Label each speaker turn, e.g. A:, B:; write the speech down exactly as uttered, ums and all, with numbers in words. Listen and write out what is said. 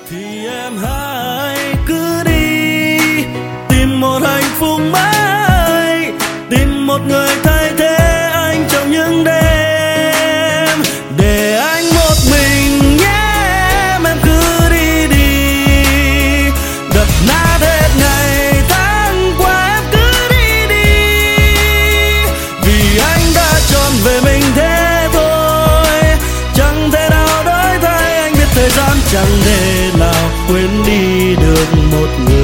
A: thì em hãy cứ đi tìm một hạnh phúc mới, tìm một người thay thế anh trong những đêm, để anh một mình nhé em, em cứ đi đi, đập nát hết ngày tháng qua em cứ đi đi, vì anh đã chọn về mình thế thôi, chẳng thể nào đổi thay. Anh biết thời gian chẳng thể nào quên đi được một người.